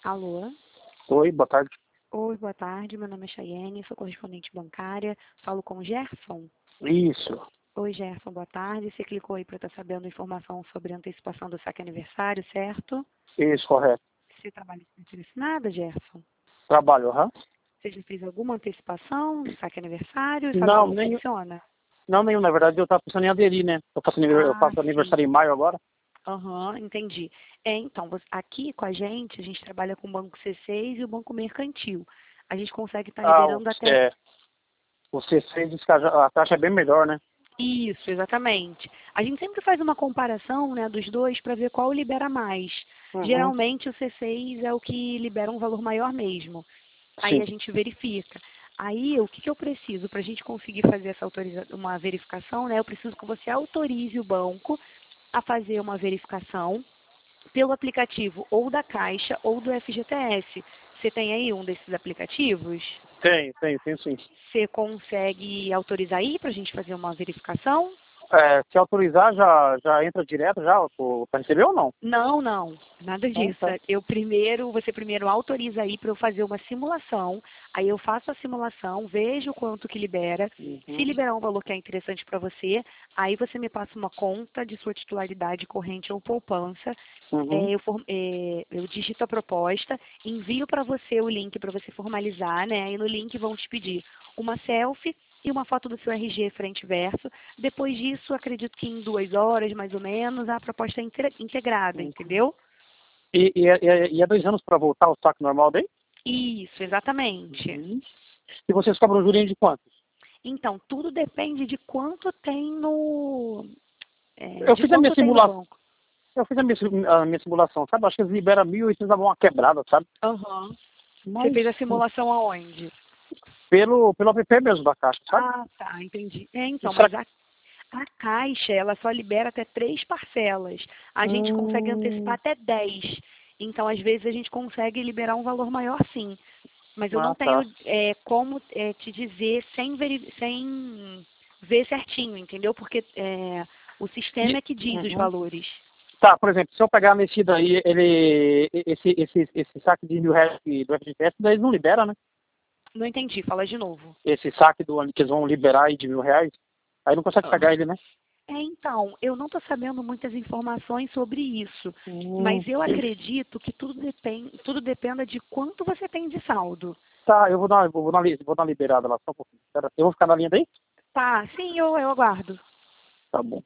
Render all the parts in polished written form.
Alô? Oi, boa tarde. Oi, boa tarde. Meu nome é Chayenne, sou correspondente bancária. Falo com o Gerson. Isso, Oi, Gerson, boa tarde. Você clicou aí para estar sabendo informação sobre a antecipação do saque aniversário, certo? isso, correto. Você trabalha com carteira assinada, Gerson? Trabalho, aham. Você já fez alguma antecipação do saque aniversário e sabe Não, como funciona? nenhum, na verdade eu tava pensando em aderir, né? Eu Ah, faço sim. aniversário em maio agora. Aham, entendi. Então, aqui com a gente trabalha com o Banco C6 e o Banco Mercantil. A gente consegue estar Ah, liberando até. o C6 diz que a taxa é bem melhor, né? Isso, exatamente. A gente sempre faz uma comparação, né, dos dois para ver qual libera mais. Uhum, Geralmente o C6 é o que libera um valor maior mesmo. Aí sim. a gente verifica. Aí o que eu preciso para a gente conseguir fazer essa uma verificação, né? Eu preciso que você autorize o banco a fazer uma verificação pelo aplicativo ou da Caixa ou do FGTS. Você tem aí um desses aplicativos? Tenho sim. Você consegue autorizar aí para a gente fazer uma verificação? Se autorizar, já entra direto já para receber ou não? Não, não, nada Então, disso. tá. Você primeiro autoriza aí para eu fazer uma simulação. Aí eu faço a simulação, vejo quanto que libera. Se Uhum, liberar um valor que é interessante para você, aí você me passa uma conta de sua titularidade corrente ou poupança. uhum. Eu digito a proposta, envio para você o link para você formalizar, né? Aí no link vão te pedir uma selfie e uma foto do seu RG frente e verso. Depois disso, acredito que em 2 horas, mais ou menos, a proposta é integrada, entendeu? E é 2 anos para voltar ao saque normal daí? Isso, exatamente. Uhum. E vocês cobram jurinho de quanto? Então, tudo depende de quanto tem Eu de fiz a minha quanto tem no simulação. banco. Eu fiz a minha simulação, sabe? Acho que eles liberam 1.800 dá uma quebrada, sabe? Aham. Você Mas fez a simulação aonde? pelo app mesmo da Caixa, sabe? Ah, tá, entendi. Então, Será mas que... a Caixa, ela só libera até 3 parcelas. A gente consegue antecipar até 10. Então, às vezes, a gente consegue liberar um valor maior, sim. Mas eu não Ah, tá. tenho como te dizer sem ver certinho, entendeu? Porque o sistema E, é que diz os uhum. valores. Tá, por exemplo, se eu pegar nesse daí, esse saque de R$ 1.000 do FGTS, daí eles não liberam, né? Não entendi, fala de novo. Esse saque do ano que eles vão liberar aí de R$ 1.000, aí não consegue pegar ele, né? Então, eu não estou sabendo muitas informações sobre isso, Hum. mas eu acredito que tudo dependa de quanto você tem de saldo. Tá, eu vou dar uma liberada lá, só um pouquinho. Eu vou ficar na linha daí? Tá, sim, eu aguardo. Tá bom.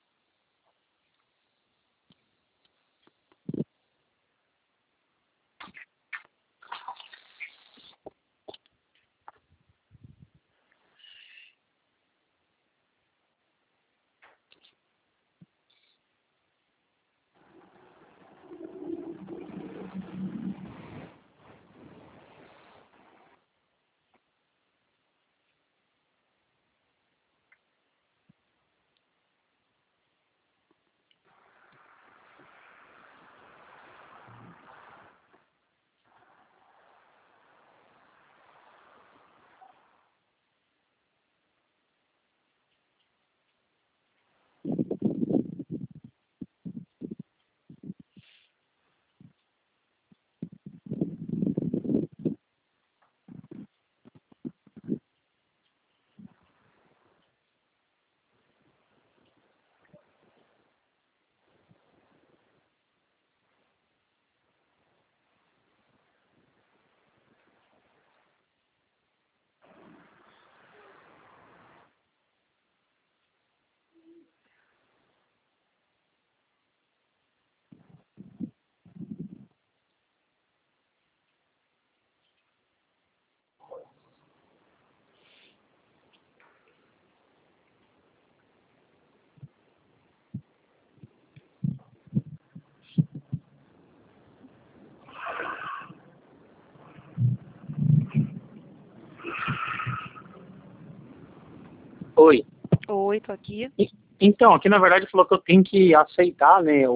Oi. Oi, tô aqui. Então, aqui na verdade falou que eu tenho que aceitar, né,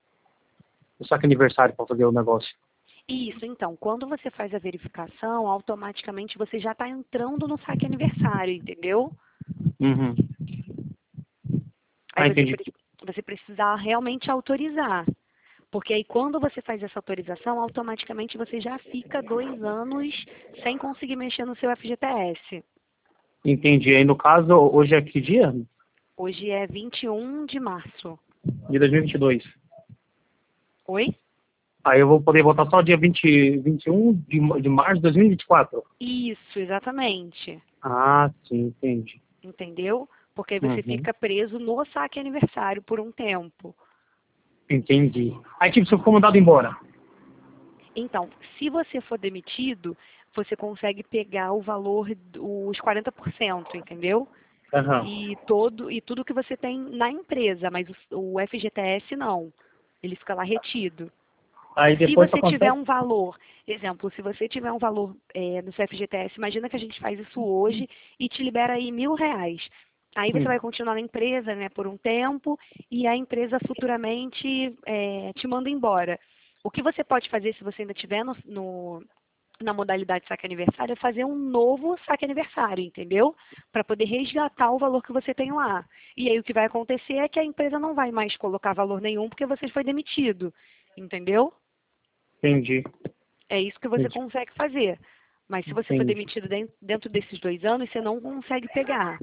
o saque aniversário para fazer o negócio. Isso, então, quando você faz a verificação, automaticamente você já está entrando no saque aniversário, entendeu? Uhum. Aí Ah, entendi. você precisa realmente autorizar. Porque aí quando você faz essa autorização, automaticamente você já fica 2 anos sem conseguir mexer no seu FGTS. Entendi. Aí no caso, hoje é que dia? Hoje é 21 de março. De 2022. Oi? Aí eu vou poder votar só dia 21 de março de 2024. Isso, exatamente. Ah, sim, entendi. Entendeu? Porque aí você Uhum. fica preso no saque aniversário por um tempo. Entendi. Aí, tipo, se eu for mandado embora. Então, se você for demitido, você consegue pegar o valor, os 40%, entendeu? Aham. E tudo que você tem na empresa, mas o FGTS não. Ele fica lá retido. Aí Se depois só você tiver consegue. um valor, exemplo, se você tiver um valor no seu FGTS, imagina que a gente faz isso hoje e te libera aí R$ 1.000. Aí você vai continuar na empresa, né, por um tempo e a empresa futuramente te manda embora. O que você pode fazer se você ainda estiver na modalidade saque aniversário é fazer um novo saque aniversário, entendeu? Para poder resgatar o valor que você tem lá. E aí o que vai acontecer é que a empresa não vai mais colocar valor nenhum porque você foi demitido, entendeu? Entendi. É isso que você Entendi. consegue fazer. Mas se você for Entendi. demitido dentro desses 2 anos, você não consegue pegar.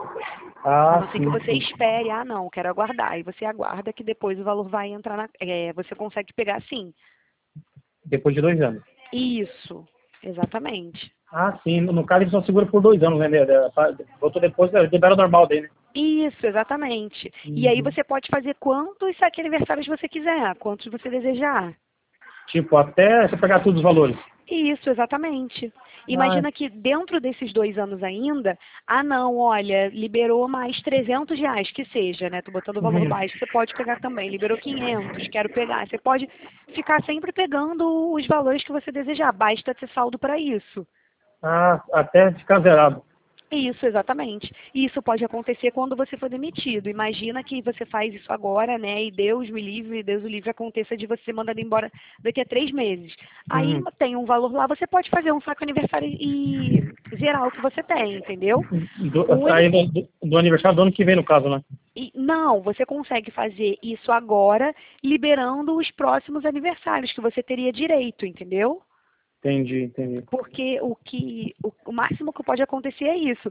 A Ah, não ser que sim, você sim. espere, ah não, quero aguardar. E você aguarda que depois o valor vai entrar você consegue pegar sim. Depois de 2 anos. Isso, exatamente. Ah, sim. No caso, ele só segura por 2 anos, né? Voltou depois, libera o normal dele. Isso, exatamente. E aí Uhum. você pode fazer quantos saque aniversários você quiser, quantos você desejar. Tipo, até você pegar todos os valores. Isso, exatamente. Ah, Imagina que dentro desses 2 anos ainda, ah não, olha, liberou mais R$ 300, que seja, né? Tô botando o valor uhum. baixo, você pode pegar também. Liberou 500, quero pegar. Você pode ficar sempre pegando os valores que você desejar, basta ter saldo para isso. Ah, até ficar zerado. Isso, exatamente. E isso pode acontecer quando você for demitido. Imagina que você faz isso agora, né? E Deus o livre, aconteça de você ser mandado embora daqui a 3 meses. Aí Uhum. tem um valor lá, você pode fazer um saco aniversário e zerar o que você tem, entendeu? O Aí único, do aniversário do ano que vem, no caso, né? não, você consegue fazer isso agora, liberando os próximos aniversários que você teria direito, entendeu? Entendi, entendi. Porque o máximo que pode acontecer é isso.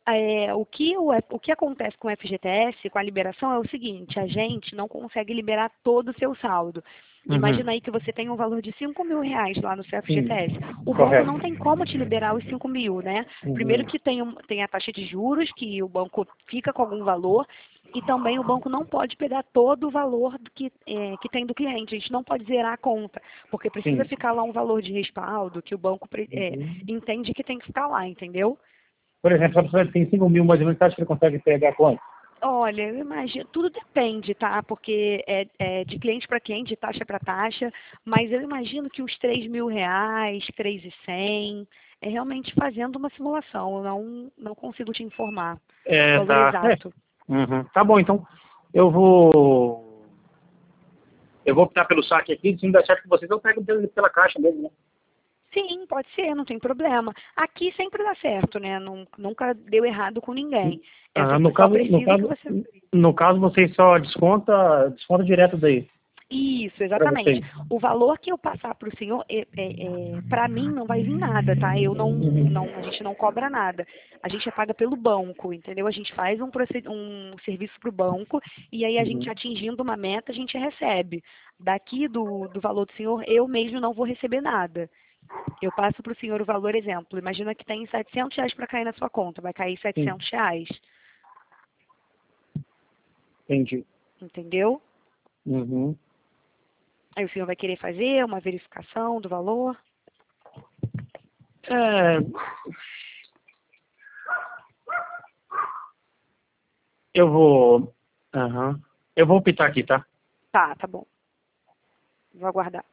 O que acontece com o FGTS, com a liberação, é o seguinte, a gente não consegue liberar todo o seu saldo. Uhum. Imagina aí que você tem um valor de R$ 5.000 lá no seu Sim, FGTS. O banco correto. não tem como te liberar os 5.000, né? Primeiro Uhum. que tem a taxa de juros, que o banco fica com algum valor, e também o banco não pode pegar todo o valor que tem do cliente. A gente não pode zerar a conta, porque precisa Sim. ficar lá um valor de respaldo que o banco Uhum. entende que tem que ficar lá, entendeu? Por exemplo, se a pessoa tem 5 mil mais ou menos, você acha que ele consegue pegar quanto? Olha, eu imagino, tudo depende, tá? Porque é de cliente para cliente, de taxa para taxa, mas eu imagino que uns R$ 3.000, 3.100, é realmente fazendo uma simulação, eu não consigo te informar o É, valor tá. É. exato. Uhum. Tá bom, então. Eu vou. Eu vou optar pelo saque aqui. Se não der certo com vocês, eu pego pela caixa mesmo, né? Sim, pode ser, não tem problema. Aqui sempre dá certo, né? Nunca deu errado com ninguém. Ah, Só precisa que você. no caso, vocês só desconta direto daí Isso, para exatamente. vocês. O valor que eu passar para o senhor, para mim não vai vir nada, tá? A gente não cobra nada. A gente é paga pelo banco, entendeu? A gente faz um serviço para o banco e aí a gente Uhum. atingindo uma meta, a gente recebe. Daqui do valor do senhor, eu mesmo não vou receber nada. Eu passo para o senhor o valor, exemplo. Imagina que tem R$ 700 para cair na sua conta, vai cair Sim, R$ 700, entendi. entendeu? Uhum. Aí o senhor vai querer fazer uma verificação do valor. É, eu vou. Aham. Eu vou optar aqui, tá? Tá bom. Vou aguardar.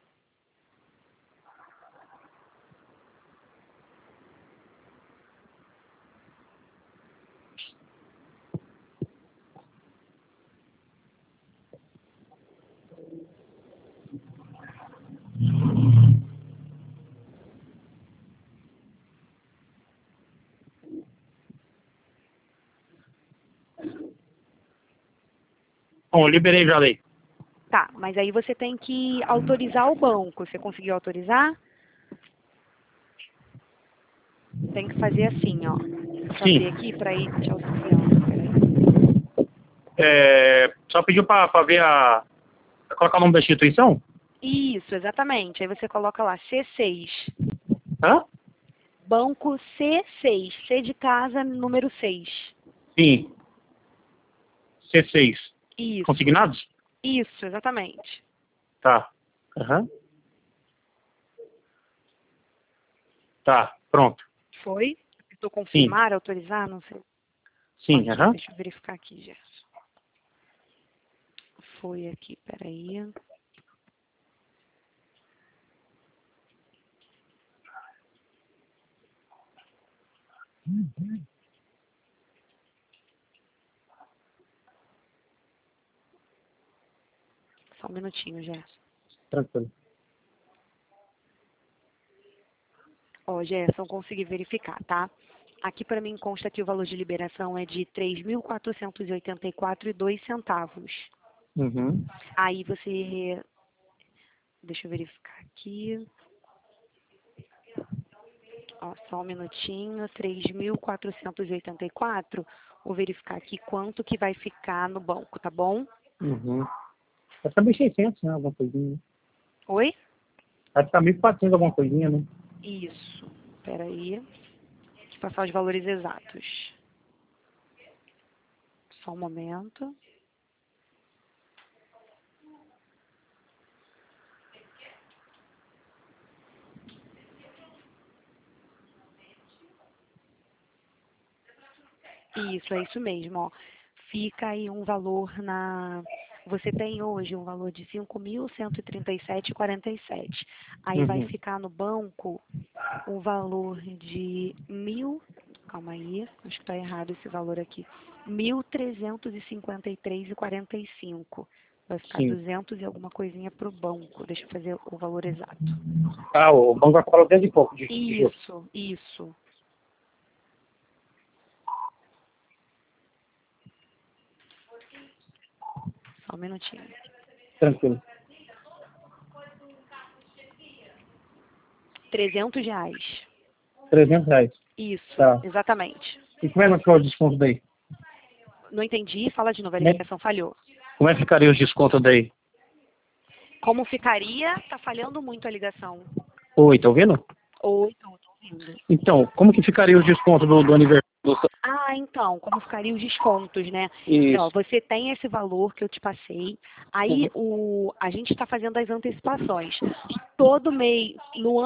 Bom, liberei já daí. Tá, mas aí você tem que autorizar o banco. Você conseguiu autorizar? Tem que fazer assim, ó. Deixa eu Sim. abrir aqui para ir te auxiliando. Peraí. Só pediu para ver colocar o nome da instituição? Isso, exatamente. Aí você coloca lá C6. Hã? Banco C6. C de casa, número 6. Sim. C6. Isso. Consignados? Isso, exatamente. Tá. Aham. Tá, pronto. Foi? Apertou Sim. confirmar, autorizar, não sei. Sim, Ok, aham. deixa eu verificar aqui, Gerson. Foi aqui, peraí. Só um minutinho, Gerson. Tranquilo. Ó, Gerson, consegui verificar, tá? Aqui para mim consta que o valor de liberação é de R$ 3.484,02. Uhum. Aí você... Deixa eu verificar aqui. Ó, só um minutinho. 3.484. Vou verificar aqui quanto que vai ficar no banco, tá bom? Uhum. Vai ficar 1.600, né? Alguma coisinha. Oi? Vai ficar 1.400 alguma coisinha, né? Isso. Peraí. Deixa eu passar os valores exatos. Só um momento. Isso, é isso mesmo, ó. Fica aí um valor na... Você tem hoje um valor de 5.137,47. Aí vai Uhum. ficar no banco o valor de 1.000... Calma aí, acho que está errado esse valor aqui. 1.353,45. Vai ficar Sim. 200 e alguma coisinha para o banco. Deixa eu fazer o valor exato. Ah, o banco vai cobrar 10 e pouco de juros. Isso. Só um minutinho. Tranquilo. R$ 300. R$ 300. Isso, Tá. exatamente. E como é que vai ficar o desconto daí? Não entendi, fala de novo, a Como é, ligação falhou. como é que ficaria os descontos daí? Como ficaria? Tá falhando muito a ligação. Oi, tá ouvindo? Oi, tô ouvindo. Então, como que ficaria os descontos do aniversário? Ah, então, como ficariam os descontos, né? Ó, Isso. você tem esse valor que eu te passei, aí a gente está fazendo as antecipações. Todo mês,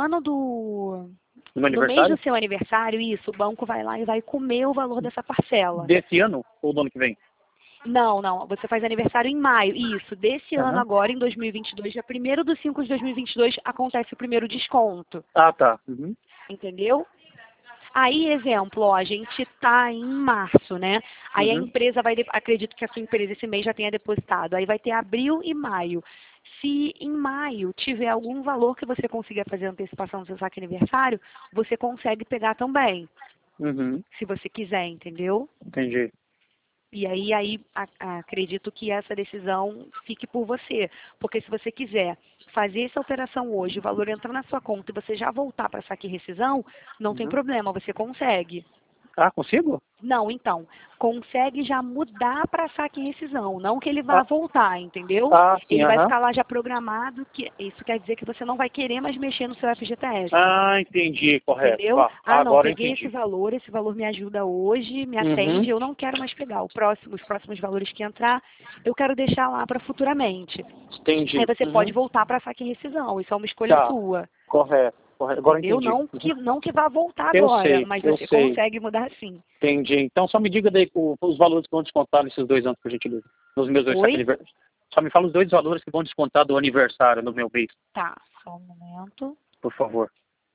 No meu no mês do aniversário? seu aniversário, isso, o banco vai lá e vai comer o valor dessa parcela. Desse ano ou do ano que vem? Não, você faz aniversário em maio. Isso, desse ano Aham. agora, em 2022, dia 1º de 2022, acontece o primeiro desconto, Ah, tá. Uhum. entendeu? Aí, exemplo, ó, a gente está em março, né? Aí a Uhum. empresa acredito que a sua empresa esse mês já tenha depositado. Aí vai ter abril e maio. Se em maio tiver algum valor que você consiga fazer antecipação do seu saque aniversário, você consegue pegar também, Uhum. se você quiser, entendeu? Entendi. E aí acredito que essa decisão fique por você. Porque se você quiser fazer essa operação hoje, o valor entrar na sua conta e você já voltar para saque e rescisão, não tem Uhum. problema, você consegue. Ah, consigo? Não, então, consegue já mudar para saque e rescisão, não que ele vá Ah, voltar, entendeu? sim, Ele vai aham. ficar lá já programado, que isso quer dizer que você não vai querer mais mexer no seu FGTS. Ah, entendi, correto. Entendeu? Ah, não, Agora eu peguei entendi. esse valor me ajuda hoje, me atende, Uhum. eu não quero mais pegar. Os próximos valores que entrar, eu quero deixar lá para futuramente. Aí Entendi. você pode Uhum. voltar para saque e rescisão, isso é uma escolha Tá, sua. correto, correto. Agora eu Entendeu? entendi. Uhum. Não que vá voltar Eu agora, sei, mas eu você sei. consegue mudar sim. Entendi. Então só me diga daí os valores que vão descontar nesses 2 anos, por gentileza. Nos meus dois saques Oi? aniversários. Só me fala os dois valores que vão descontar do aniversário no meu mês, Tá, só um momento, por favor.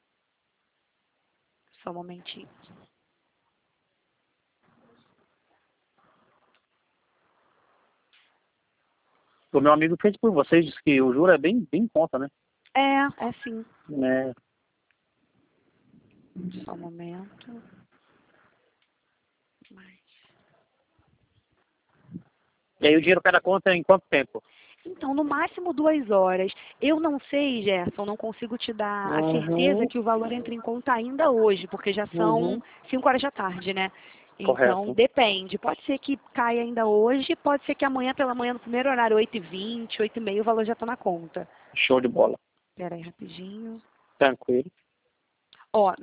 só um momentinho. O meu amigo fez por vocês, disse que o juro é bem em conta, né? É sim. É. Só um momento. Mais. E aí o dinheiro cai na conta em quanto tempo? Então, no máximo 2 horas. Eu não sei, Gerson, não consigo te dar a certeza Uhum. que o valor entre em conta ainda hoje, porque já Uhum. são 5 horas da tarde, né? Então, Correto. depende. Pode ser que caia ainda hoje, pode ser que amanhã pela manhã, no primeiro horário, 8h20, 8h30, o valor já está na conta. Show de bola. Espera aí rapidinho. Tranquilo. Ó,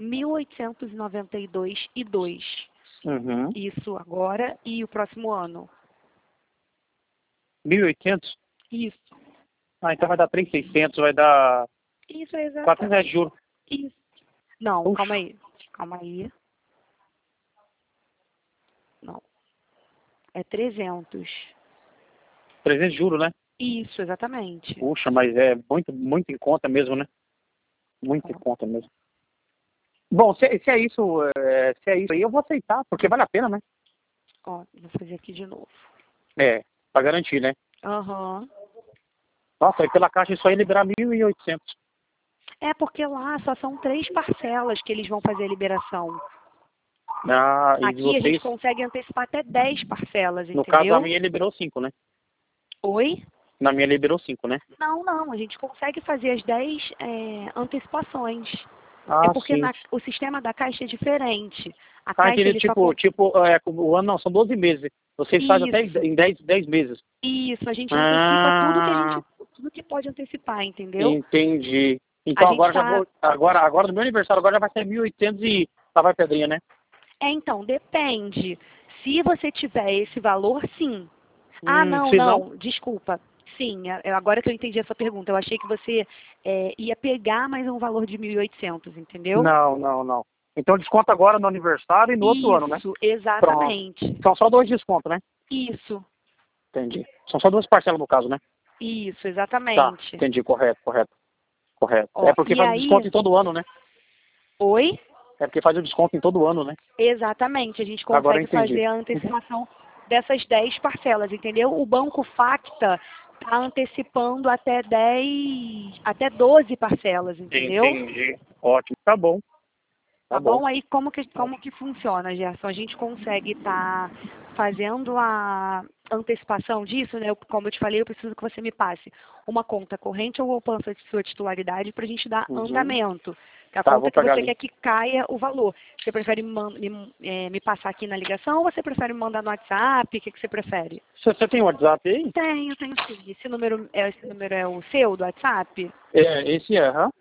1.892,2. Uhum. Isso agora e o próximo ano. 1.800? Isso. Ah, então vai dar 3.600, vai dar Isso é R$ 400 de exatamente. juros. Isso. Não, Puxa, calma aí. Calma aí. Não. É 300. 300 de juros, né? Isso, exatamente. Puxa, mas é muito, muito em conta mesmo, né? Muito em Ó, conta mesmo. Bom, se é isso, se é isso aí, eu vou aceitar, porque vale a pena, né? ó, vou fazer aqui de novo. É, pra garantir, né? Aham. Nossa, aí pela Caixa isso aí liberar 1.800. É porque lá só são 3 parcelas que eles vão fazer a liberação. Ah, e Aqui a gente vocês, consegue antecipar até 10 parcelas, no caso, a entendeu? minha liberou 5, né? Oi? Na minha liberou 5, né? Não, não, a gente consegue fazer as 10 antecipações. É Ah, porque sim. o sistema da Caixa é diferente. A Ah, Caixa, entendi. ele só... O ano não, são 12 meses. Vocês fazem até Isso, em 10 meses. isso, a gente antecipa Ah, tudo que pode antecipar, entendeu? entendi. A Então gente agora já está... vou. Agora no meu aniversário agora já vai ser 1.800 e lá vai pedrinha, né? então, depende. Se você tiver esse valor, sim. Ah, não, Se não, não, desculpa. Sim, agora que eu entendi a sua pergunta, eu achei que você ia pegar mais um valor de 1.800, entendeu? não. Então desconta agora no aniversário e no outro ano, né? Isso, Pronto. exatamente. São só 2 descontos, né? Isso, Entendi. São só 2 parcelas no caso, né? isso, Tá, exatamente. entendi, correto. É Ó, porque e faz o desconto aí, em todo ano, né? oi? É porque faz o desconto em todo ano, né? Exatamente, a gente Agora eu consegue entendi. fazer a antecipação dessas 10 parcelas, entendeu? O Banco Facta está antecipando até 12 parcelas, entendeu? Entendi. Ótimo. Tá bom. Tá Tá bom. bom? Aí como que funciona, Gerson? A gente consegue estar fazendo a antecipação disso, né? Como eu te falei, eu preciso que você me passe uma conta corrente ou poupança de sua titularidade para a gente dar Uhum. andamento. Que é a Tá, vou conta que pegar você ali. quer que caia o valor. Você prefere me passar aqui na ligação ou você prefere me mandar no WhatsApp? O que, que você prefere? Você tem um WhatsApp aí? Tenho sim. Esse número é o seu, do WhatsApp? É, esse é, aham.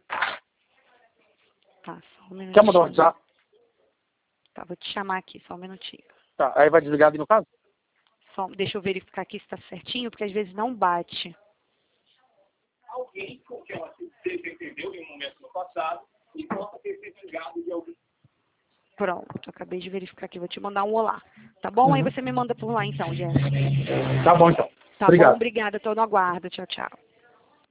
Tá, só um Quer mandar o minutinho. WhatsApp? Tá, vou te chamar aqui, só um minutinho. Tá, aí vai desligar ali no caso? Deixa eu verificar aqui se está certinho, porque às vezes não bate. Alguém com que ela seja entendeu em um momento no passado e possa ter se vingado de alguém. Pronto, acabei de verificar aqui, vou te mandar um olá. Tá bom? Aí Uhum. você me manda por lá então, Jéssica. Tá bom então. Tá bom? Obrigado. Obrigada, tô no aguardo. Tchau, tchau.